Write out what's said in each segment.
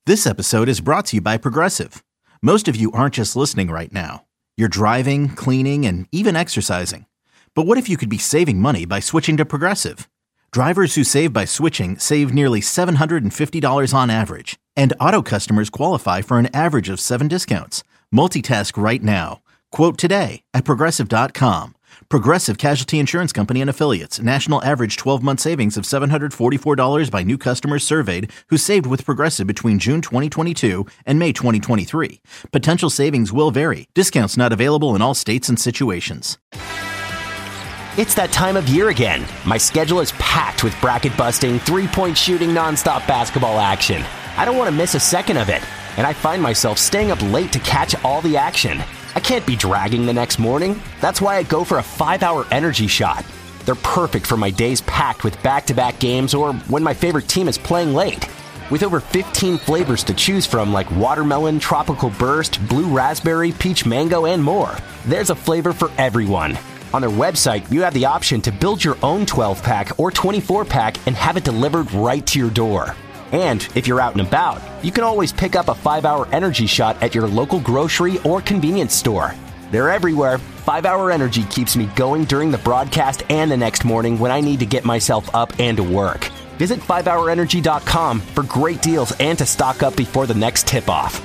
This episode is brought to you by Progressive. Most of you aren't just listening right now. You're driving, cleaning, and even exercising. But what if you could be saving money by switching to Progressive? Drivers who save by switching save nearly $750 on average. And auto customers qualify for an average of 7 discounts. Multitask right now. Quote today at Progressive.com. Progressive Casualty Insurance Company and Affiliates. National average 12-month savings of $744 by new customers surveyed who saved with Progressive between June 2022 and May 2023. Potential savings will vary. Discounts not available in all states and situations. It's that time of year again. My schedule is packed with bracket-busting, three-point shooting, nonstop basketball action. I don't want to miss a second of it, and I find myself staying up late to catch all the action. I can't be dragging the next morning. That's why I go for a 5-hour energy shot. They're perfect for my days packed with back-to-back games or when my favorite team is playing late. With over 15 flavors to choose from like watermelon, tropical burst, blue raspberry, peach mango, and more, there's a flavor for everyone. On their website, you have the option to build your own 12-pack or 24-pack and have it delivered right to your door. And if you're out and about, you can always pick up a 5-hour energy shot at your local grocery or convenience store. They're everywhere. 5-hour energy keeps me going during the broadcast and the next morning when I need to get myself up and to work. Visit 5hourenergy.com for great deals and to stock up before the next tip-off.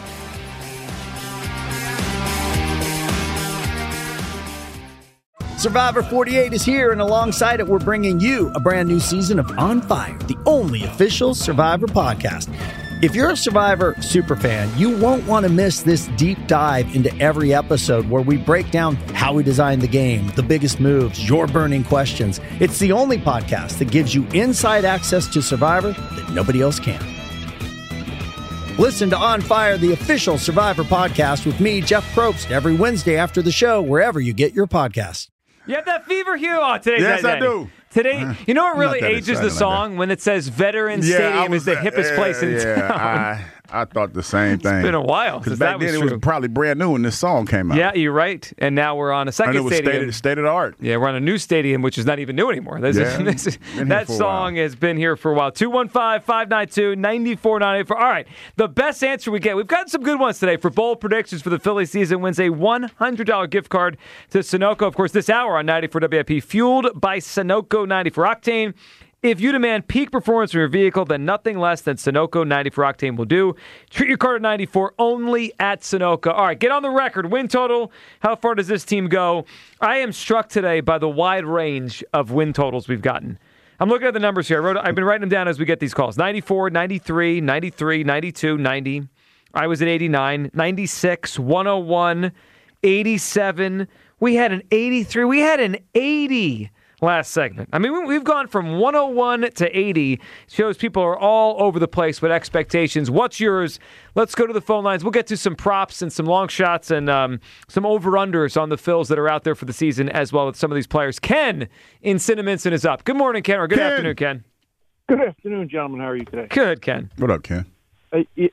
Survivor 48 is here, and alongside it, we're bringing you a brand new season of On Fire, the only official Survivor podcast. If you're a Survivor superfan, you won't want to miss this deep dive into every episode where we break down how we designed the game, the biggest moves, your burning questions. It's the only podcast that gives you inside access to Survivor that nobody else can. Listen to On Fire, the official Survivor podcast with me, Jeff Probst, every Wednesday after the show, wherever you get your podcasts. You have that fever hue on today's Yes, that I day. do. Today, you know what really ages the song? When it says Veterans Stadium is the hippest place in town. I thought the same thing. It's been a while Because since back that was then true. it was probably brand new when this song came out. Yeah, you're right. And now we're on a second and it was stadium. state of the art. Yeah, we're on a new stadium, which is not even new anymore. That song has been here for a while. 215-592-9498. All right, the best answer we get. We've got some good ones today for bold predictions for the Philly season. Wins a $100 gift card to Sunoco. Of course, this hour on 94 WIP, fueled by Sunoco 94 Octane. If you demand peak performance from your vehicle, then nothing less than Sunoco 94 Octane will do. Treat your car to 94 only at Sunoco. All right, get on the record. Win total. How far does this team go? I am struck today by the wide range of win totals we've gotten. I'm looking at the numbers here. I've been writing them down as we get these calls. 94, 93, 93, 92, 90. I was at 89, 96, 101, 87. We had an 83. We had an 80. Last segment. I mean, we've gone from 101 to 80. Shows people are all over the place with expectations. What's yours? Let's go to the phone lines. We'll get to some props and some long shots and some over-unders on the Phils that are out there for the season, as well as some of these players. Ken in Cinnaminson is up. Good morning, Ken. Or good afternoon, Ken. Good afternoon, gentlemen. How are you today? Good, Ken. What up, Ken? You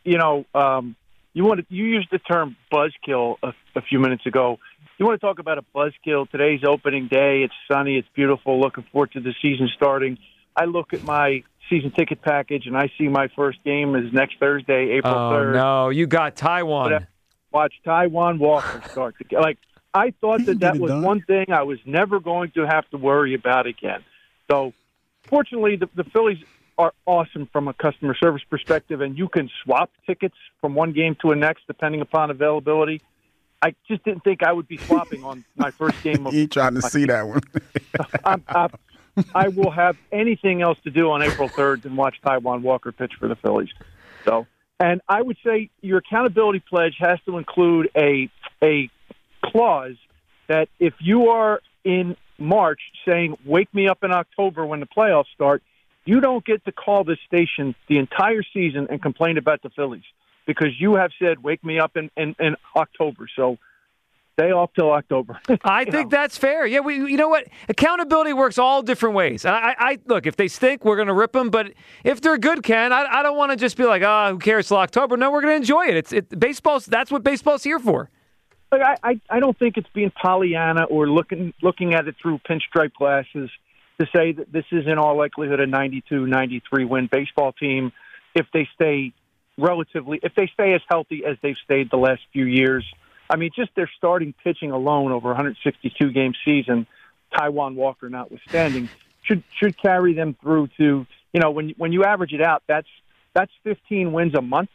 used the term buzzkill a few minutes ago. You want to talk about a buzzkill? Today's opening day. It's sunny. It's beautiful. Looking forward to the season starting. I look at my season ticket package, and I see my first game is next Thursday, April 3rd. Oh, no. You got Taiwan. Watch Taiwan Walker start. I thought that was one thing I was never going to have to worry about again. So, fortunately, the Phillies are awesome from a customer service perspective, and you can swap tickets from one game to the next depending upon availability. I just didn't think I would be swapping on my first game. You trying to see that one. I will have anything else to do on April 3rd than watch Taiwan Walker pitch for the Phillies. So, and I would say your accountability pledge has to include a clause that if you are in March saying, wake me up in October when the playoffs start, you don't get to call this station the entire season and complain about the Phillies. Because you have said, wake me up in October. So stay off till October. I think that's fair. Yeah, you know what? Accountability works all different ways. I look, if they stink, we're going to rip them. But if they're good, Ken, I don't want to just be like, who cares till October? No, we're going to enjoy it. Baseball's, that's what baseball's here for. I don't think it's being Pollyanna or looking at it through pinstripe glasses to say that this is in all likelihood a 92-93 win baseball team if they stay relatively, if they stay as healthy as they've stayed the last few years. I mean, just their starting pitching alone over a 162-game season, Taijuan Walker notwithstanding, should carry them through to, when you average it out, that's 15 wins a month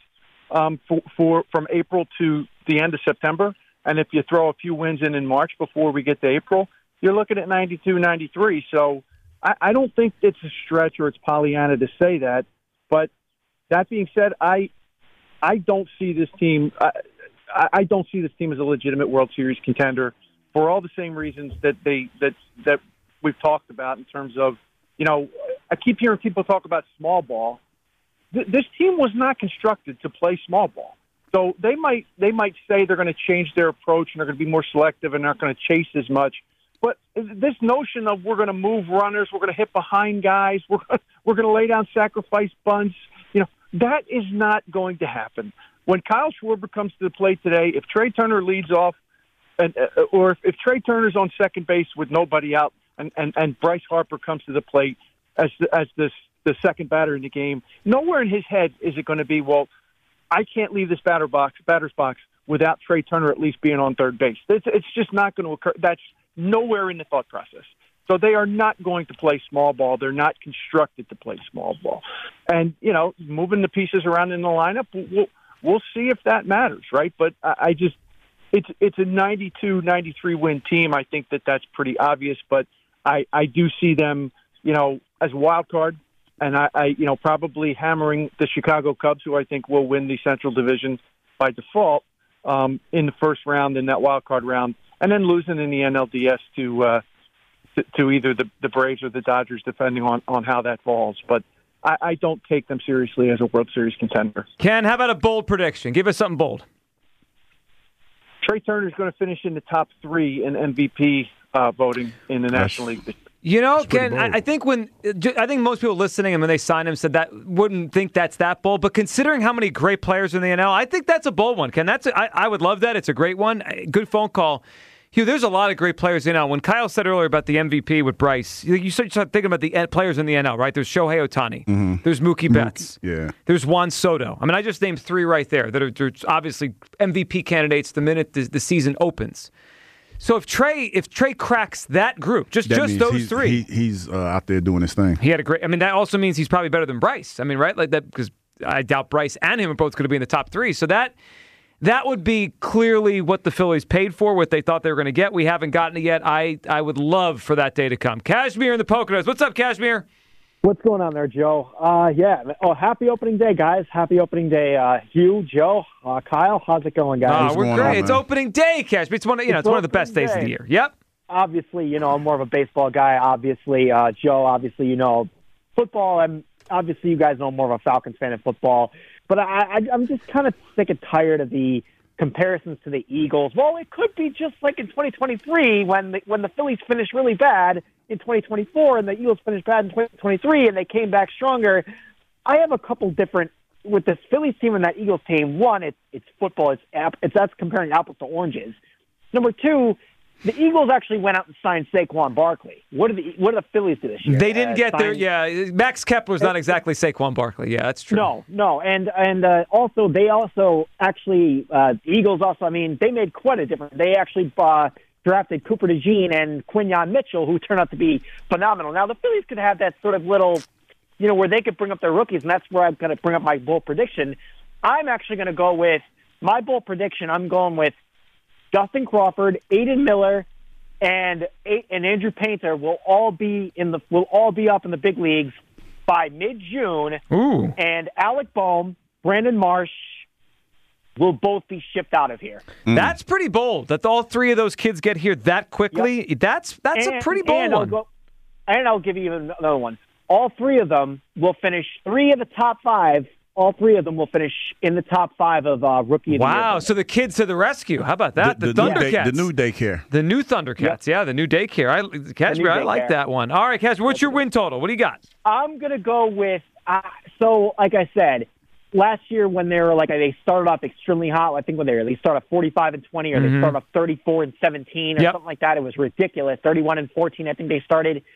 from April to the end of September. And if you throw a few wins in March before we get to April, you're looking at 92, 93. So I don't think it's a stretch or it's Pollyanna to say that. But that being said, I don't see this team. I don't see this team as a legitimate World Series contender for all the same reasons that we've talked about in terms of, I keep hearing people talk about small ball. This team was not constructed to play small ball. So they might say they're going to change their approach and they're going to be more selective and not going to chase as much. But this notion of we're going to move runners, we're going to hit behind guys, we're going to lay down sacrifice bunts, that is not going to happen. When Kyle Schwarber comes to the plate today, if Trey Turner leads off, or if Trey Turner's on second base with nobody out, and Bryce Harper comes to the plate as the second batter in the game, nowhere in his head is it going to be, well, I can't leave this batter's box without Trey Turner at least being on third base. It's just not going to occur. That's nowhere in the thought process. So they are not going to play small ball. They're not constructed to play small ball. And, moving the pieces around in the lineup, we'll see if that matters, right? But it's a 92, 93 win team. I think that's pretty obvious, but I do see them, as a wild card. And I probably hammering the Chicago Cubs, who I think will win the Central Division by default in the first round, in that wild card round, and then losing in the NLDS to either the Braves or the Dodgers, depending on how that falls. But I don't take them seriously as a World Series contender. Ken, how about a bold prediction? Give us something bold. Trey Turner is going to finish in the top 3 in MVP voting in the National League. Ken, I think most people listening and when they signed him said that wouldn't think that's that bold. But considering how many great players in the NL, I think that's a bold one, Ken. I would love that. It's a great one. Good phone call. Hugh, there's a lot of great players in NL. When Kyle said earlier about the MVP with Bryce, you start thinking about the players in the NL, right? There's Shohei Ohtani. Mm-hmm. There's Mookie Betts. Yeah. There's Juan Soto. I mean, I just named 3 right there that are obviously MVP candidates the minute the season opens. So if Trey cracks that group, just those 3, he's out there doing his thing. He had a great. I mean, that also means he's probably better than Bryce. I mean, right? Like that, because I doubt Bryce and him are both going to be in the top 3. So that would be clearly what the Phillies paid for, what they thought they were going to get. We haven't gotten it yet. I would love for that day to come. Kashmir in the Poconos. What's up, Kashmir? What's going on there, Joe? Happy opening day, guys. Happy opening day, Hugh, Joe, Kyle. How's it going, guys? We're great. It's opening day, Kashmir. It's one of the best days of the year. Yep. Obviously, I'm more of a baseball guy. Obviously, Joe, obviously, football. And obviously, you guys know I'm more of a Falcons fan in football. But I'm just kind of sick and tired of the comparisons to the Eagles. Well, it could be just like in 2023 when the Phillies finished really bad in 2024 and the Eagles finished bad in 2023 and they came back stronger. I have a couple different with this Phillies team and that Eagles team. One, it's football. That's comparing apples to oranges. Number 2, the Eagles actually went out and signed Saquon Barkley. What did the Phillies do this year? They didn't get there. Yeah, Max Kepler's not exactly Saquon Barkley. Yeah, that's true. No, and also they also actually the Eagles also. I mean, they made quite a difference. They actually drafted Cooper DeJean and Quinyon Mitchell, who turned out to be phenomenal. Now the Phillies could have that sort of little, where they could bring up their rookies, and that's where I'm going to bring up my bold prediction. I'm actually going to go with my bold prediction. I'm going with Justin Crawford, Aiden Miller, and Andrew Painter will all be up in the big leagues by mid-June. Ooh. And Alec Boehm, Brandon Marsh will both be shipped out of here. That's pretty bold. That all 3 of those kids get here that quickly. Yep. That's a pretty bold one. I'll give you another one. All 3 of them will finish 3 of the top 5. All 3 of them will finish in the top 5 of Rookie of the Year. Wow, so the kids to the rescue. How about that? The Thundercats. The new daycare. The new Thundercats, yeah, the new daycare. Kashmir, I like that one. All right, Kashmir, what's your win total? What do you got? I'm going to go with, like I said, last year when they started off extremely hot, I think they started off 45-20 or they started off 34-17 or something like that. It was ridiculous. 31-14, I think they started.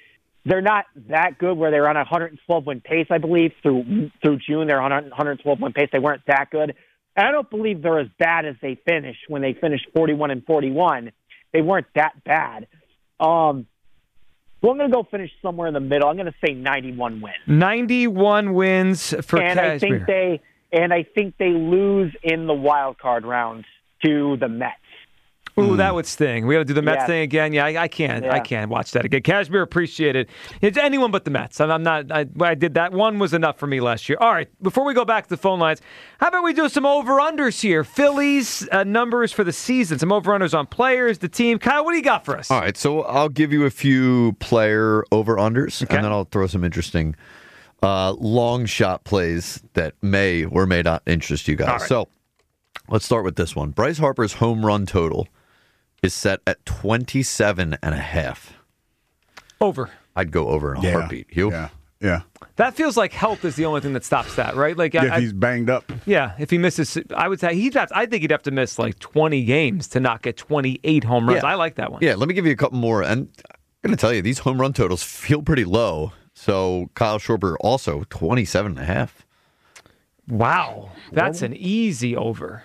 they're not that good where they're on a 112-win pace, I believe. Through June, they're on a 112-win pace. They weren't that good. And I don't believe they're as bad as they finished when they finished 41-41. They weren't that bad. So I'm going to go finish somewhere in the middle. I'm going to say 91 wins. 91 wins for Kashmir. I think they lose in the wild card round to the Mets. Ooh, that would sting. We got to do the Mets thing again. Yeah, I can't. Yeah. I can't watch that again. Kashmir, appreciate it. It's anyone but the Mets. I'm not. I did that. One was enough for me last year. All right. Before we go back to the phone lines, how about we do some over/unders here? Phillies numbers for the season. Some over/unders on players, the team. Kyle, what do you got for us? All right. So I'll give you a few player over/unders, and then I'll throw some interesting long shot plays that may or may not interest you guys. Right. So let's start with this one. Bryce Harper's home run total is set at 27.5. Over. I'd go over in a heartbeat. You? Yeah. That feels like health is the only thing that stops that, right? Like, If he's banged up. Yeah, if he misses, I would say I think he'd have to miss like 20 games to not get 28 home runs. Yeah. I like that one. Yeah, let me give you a couple more. And I'm going to tell you, these home run totals feel pretty low. So Kyle Schwarber also 27.5. Wow, that's an easy over.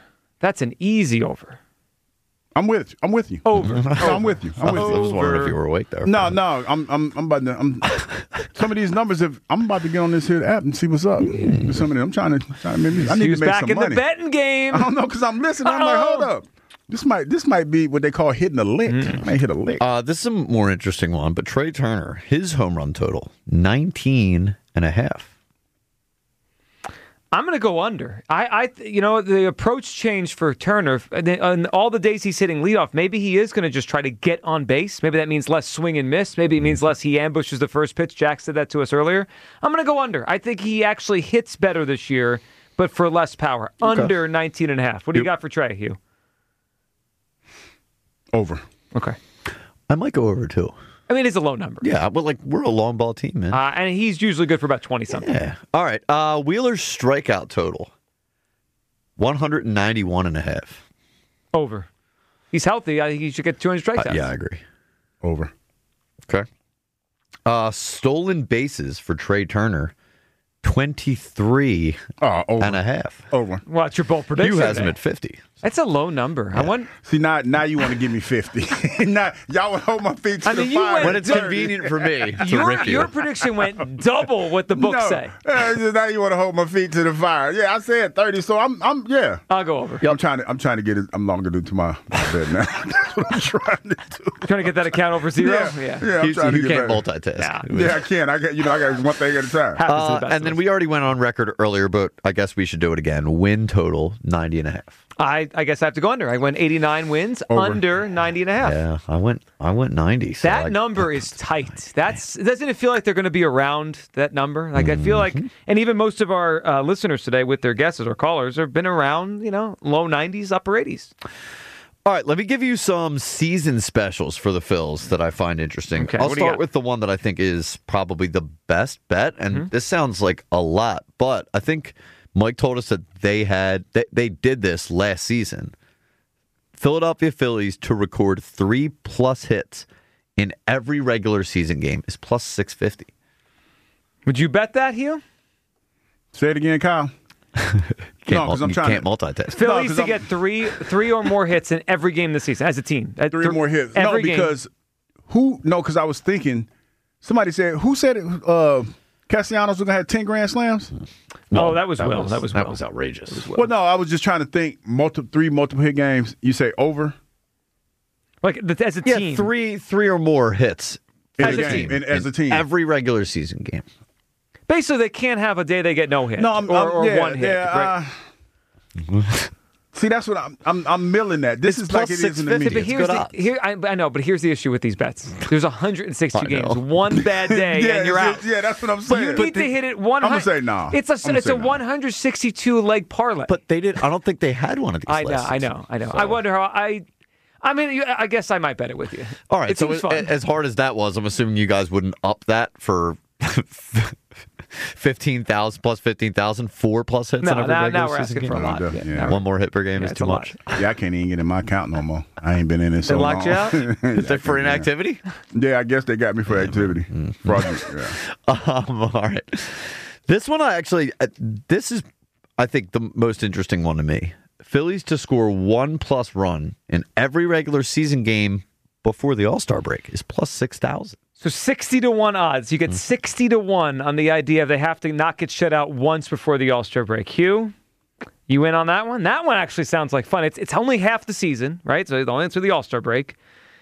I'm with you. Over. No, I'm with you. I was wondering if you were awake there. No, I'm about to. Some of these numbers. I'm about to get on this here app and see what's up. Some of them. I'm trying to make me. I need He was to make back some in money. the betting game. I don't know because I'm listening. I'm like, hold up. This might be what they call hitting a lick. I might hit a lick. This is a more interesting one, but Trey Turner, his home run total, 19.5. I'm going to go under. The approach changed for Turner. On all the days he's hitting leadoff, maybe he is going to just try to get on base. Maybe that means less swing and miss. Maybe it means less he ambushes the first pitch. Jack said that to us earlier. I'm going to go under. I think he actually hits better this year, but for less power. Okay. Under 19.5. What do you got for Trey, Hugh? Over. Okay. I might go over, too. I mean, it's a low number. Yeah, but we're a long ball team, man. And he's usually good for about 20-something. Yeah. All right. Wheeler's strikeout total, 191.5. Over. He's healthy. I think he should get 200 strikeouts. Yeah, I agree. Over. Okay. Stolen bases for Trey Turner, 23.5. Over. What's your bold prediction? You has him at 50. That's a low number. Yeah. See, now you want to give me 50. Now y'all would hold my feet to the fire. When it's convenient for me to rip you. Your prediction went double what the books say. Now you want to hold my feet to the fire. Yeah, I said 30, so I'm I'll go over. I'm trying to get it. I'm longer to my bed now. That's what I'm trying to do. Trying to get that account over zero? Yeah. I'm trying to you get can't better. multitask. Yeah, I can. I got one thing at a time. And then we already went on record earlier, but I guess we should do it again. Win total, 90.5. I guess I have to go under. I went 89 wins, under 90.5. Yeah, I went 90. So that number is tight. Doesn't it feel like they're going to be around that number? Like I feel like, and even most of our listeners today with their guesses or callers have been around, low 90s, upper 80s. All right, let me give you some season specials for the Phils that I find interesting. Okay, I'll start with the one that I think is probably the best bet, and this sounds like a lot, but I think Mike told us that they did this last season. Philadelphia Phillies to record 3+ hits in every regular season game is plus 650. Would you bet that, Hugh? Say it again, Kyle. Can't multitask. Phillies to get three or more hits in every game this season as a team. Three more hits. No, because because I was thinking, somebody said, who said it? Castellanos was going to have 10 Grand Slams? No, that was Will. That was outrageous. Well, no, I was just trying to think three multiple hit games. You say over? Like as a team. Yeah, three or more hits as a team. Every regular season game. Basically, they can't have a day they get no hit or one hit. Yeah, right? See, that's what I'm milling that. This is like it is in the media. I know, but here's the issue with these bets. There's 162 games. One bad day and you're out. Yeah, that's what I'm saying. You need to hit it 100. I'm gonna say no. It's a 162 leg parlay. But they did. I don't think they had one of these. I know. So. I wonder how I mean, I guess I might bet it with you. All right. So as hard as that was, I'm assuming you guys wouldn't up that for 15,000 plus 15,000, 4 plus hits in every regular now we're season asking game? for a lot. Yeah. One more hit per game is it's too a much. Yeah, I can't even get in my account no more. I ain't been in it so They long. locked you out? Is that for inactivity? Yeah, I guess they got me for activity. Fraudulent, yeah. All right. This one, this is, I think, the most interesting one to me. Phillies to score 1+ run in every regular season game before the All-Star break is plus 6,000. So 60-1 odds. You get 60-1 on the idea they have to not get shut out once before the All-Star break. Hugh, you in on that one? That one actually sounds like fun. It's only half the season, right? So the only through the All-Star break.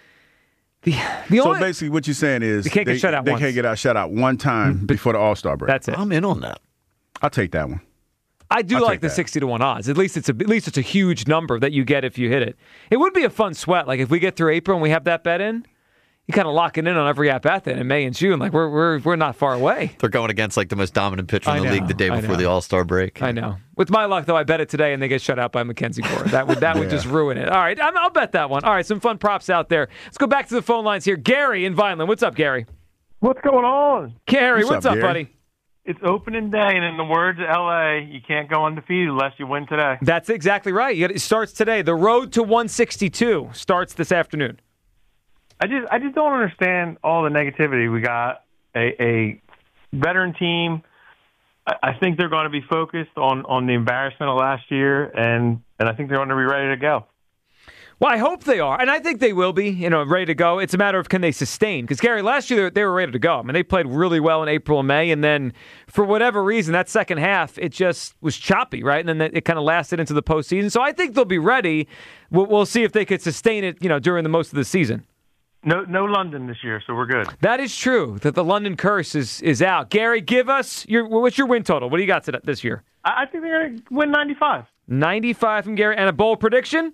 So basically, what you're saying is they can't get shut out They once. can't get shut out one time before the All-Star break. That's it. I'm in on that. I'll take that one. I do I'll like take the that. 60-1 odds. At least it's a huge number that you get if you hit it. It would be a fun sweat. Like if we get through April and we have that bet in, you kind of lock it in on every at-bat then in May and June. Like we're not far away. They're going against like the most dominant pitcher in I the know, league the day I before know. the All-Star break. I know. With my luck, though, I bet it today and they get shut out by Mackenzie Gore. That would just ruin it. All right, I'll bet that one. All right, some fun props out there. Let's go back to the phone lines here. Gary in Vineland. What's up, Gary? What's going on? Gary, what's up, Gary? buddy? It's opening day, and in the words of L.A., you can't go undefeated unless you win today. That's exactly right. It starts today. The road to 162 starts this afternoon. I just don't understand all the negativity. We got a veteran team. I think they're going to be focused on the embarrassment of last year, and I think they're going to be ready to go. Well, I hope they are, and I think they will be, ready to go. It's a matter of can they sustain? Because, Gary, last year they were ready to go. I mean, they played really well in April and May, and then for whatever reason, that second half, it just was choppy, right? And then it kind of lasted into the postseason. So I think they'll be ready. We'll see if they could sustain it, during the most of the season. No London this year, so we're good. That is true, that the London curse is out. Gary, give us what's your win total? What do you got this year? I think they're going to win 95. 95 from Gary. And a bold prediction?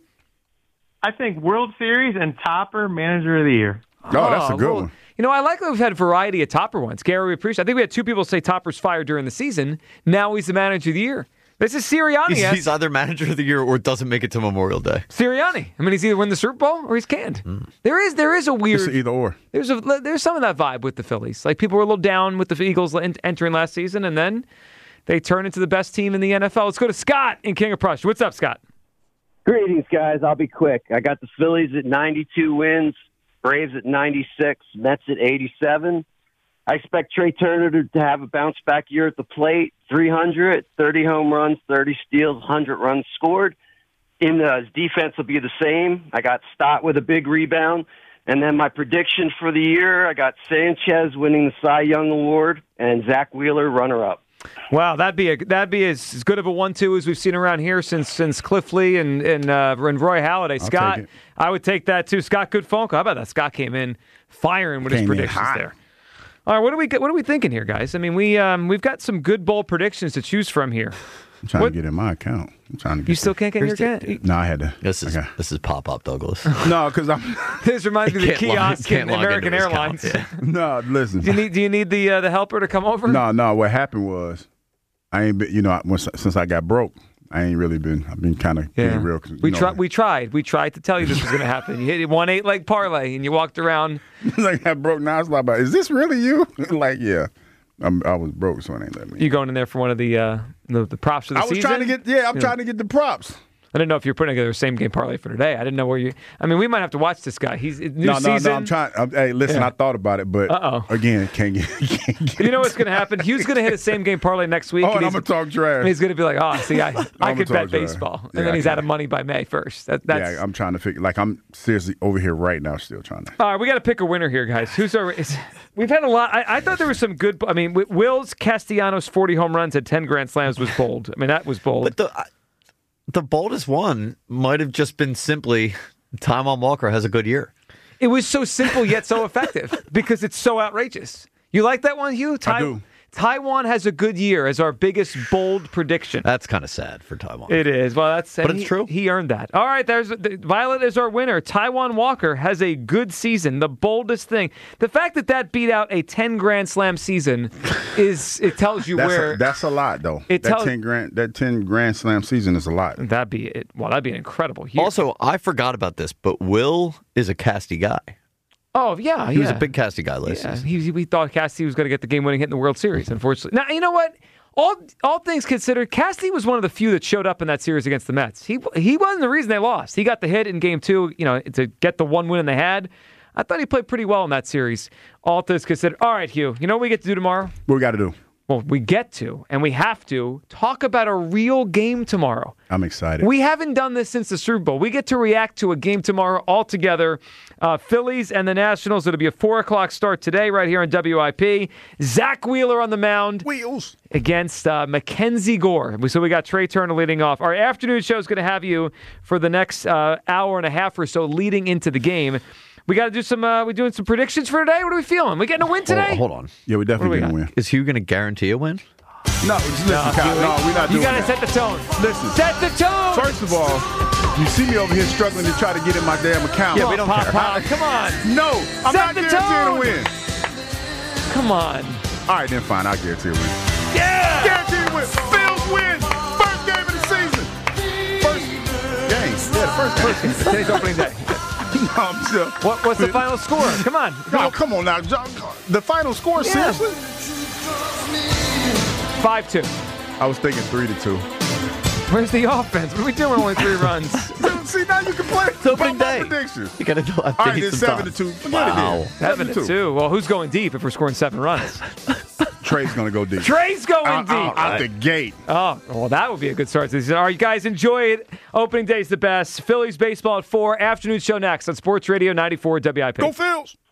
I think World Series and Topper Manager of the Year. Oh, that's a good one. I like that we've had variety of Topper ones. Gary, we appreciate. I think we had 2 people say Topper's fired during the season. Now he's the Manager of the Year. This is Sirianni. He's either Manager of the Year or doesn't make it to Memorial Day. Sirianni. I mean, he's either win the Super Bowl or he's canned. There is a weird. It's either or. There's some of that vibe with the Phillies. Like people were a little down with the Eagles entering last season, and then they turn into the best team in the NFL. Let's go to Scott in King of Prussia. What's up, Scott? Greetings, guys. I'll be quick. I got the Phillies at 92 wins, Braves at 96, Mets at 87. I expect Trey Turner to have a bounce-back year at the plate, 300, 30 home runs, 30 steals, 100 runs scored. His defense will be the same. I got Stott with a big rebound. And then my prediction for the year, I got Sanchez winning the Cy Young Award and Zach Wheeler runner-up. Wow, that'd be as good of a 1-2 as we've seen around here since Cliff Lee and Roy Halladay. Scott, I would take that too. Scott, good phone call. How about that? Scott came in firing with his predictions there. All right, what are we thinking here, guys? I mean, we've got some good bold predictions to choose from here. I'm trying to get in my account. You still can't get in your account? No, I had to. This is pop-up, Douglas. No, because I'm. This reminds me of the kiosk in American Airlines. No, listen. Do you need the helper to come over? No. What happened was, I ain't been. Since I got broke, I ain't really been. I've been kind of being real. We tried to tell you this was going to happen. You hit a 1-8-leg parlay and you walked around. Like I broke. Now it's like, is this really you? Like, yeah. I was broke, so it ain't let me. You going in there for one of the props of the season? I was trying to get. I'm trying to get the props. I didn't know if you're putting together a same game parlay for today. I didn't know where you. I mean, we might have to watch this guy. He's new season. No. I'm trying. Hey, listen. Yeah. I thought about it, but again, can't get. You know what's going to happen? Hugh's going to hit a same game parlay next week. Oh, and I'm going to talk trash. And he's going to be like, see, I could bet baseball, and then he's out of money by May 1st. Yeah, I'm trying to figure. Like, I'm seriously over here right now, still trying to. All right, we got to pick a winner here, guys. We've had a lot. I thought there was some good. I mean, Will's Castellanos 40 home runs at 10 grand slams was bold. I mean, that was bold. But the boldest one might have just been simply Taijuan Walker has a good year. It was so simple yet so effective because it's so outrageous. You like that one, Hugh? I do. Taijuan has a good year as our biggest bold prediction. That's kind of sad for Taijuan. It is. Well, but it's true. He earned that. All right, Violet is our winner. Taijuan Walker has a good season. The boldest thing. The fact that beat out a 10 grand slam season it tells you where. That's a lot, though. That 10 grand slam season is a lot. That'd be it. Well, that'd be an incredible year. Also, I forgot about this, but Will is a Casty guy. Oh, yeah. He was a big Cassie guy last season. We thought Cassidy was going to get the game-winning hit in the World Series, unfortunately. Now, you know what? All things considered, Cassidy was one of the few that showed up in that series against the Mets. He wasn't the reason they lost. He got the hit in Game 2, to get the one win they had. I thought he played pretty well in that series. All things considered. All right, Hugh, you know what we get to do tomorrow? What we got to do? Well, we get to, and we have to, talk about a real game tomorrow. I'm excited. We haven't done this since the Super Bowl. We get to react to a game tomorrow all together. Phillies and the Nationals. It'll be a 4 o'clock start today right here on WIP. Zach Wheeler on the mound. Wheels. Against Mackenzie Gore. So we got Trey Turner leading off. Our afternoon show is going to have you for the next hour and a half or so leading into the game. We got to do some. We doing some predictions for today. What are we feeling? We getting a win today? Hold on. Yeah, we definitely getting a win. Is Hugh going to guarantee a win? No, listen, Kyle. No, we're not doing that. You got to set the tone. Listen. Set the tone. First of all, you see me over here struggling to try to get in my damn account. Yeah, we don't care. Come on. No, I'm not guaranteeing a win. Come on. All right, then fine. I'll guarantee a win. Yeah. Guarantee a win. Bills win. First game of the season. First game. Yeah, the first game. Today's opening day. No, I'm sure. What's the final score? Come on. No, come on now. The final score, seriously? 5-2. I was thinking 3-2. Where's the offense? What are we doing? Only 3 runs. See, now you can play. It's opening day. Predictions. You got to do. All right, then 7-2. Forget it then. 7-2. Well, who's going deep if we're scoring 7 runs? Trey's going to go deep. Trey's going deep. Out the gate. Oh, well, that would be a good start to the season. All right, you guys, enjoy it. Opening day's the best. Phillies baseball at 4. Afternoon show next on Sports Radio 94 WIP. Go Phils.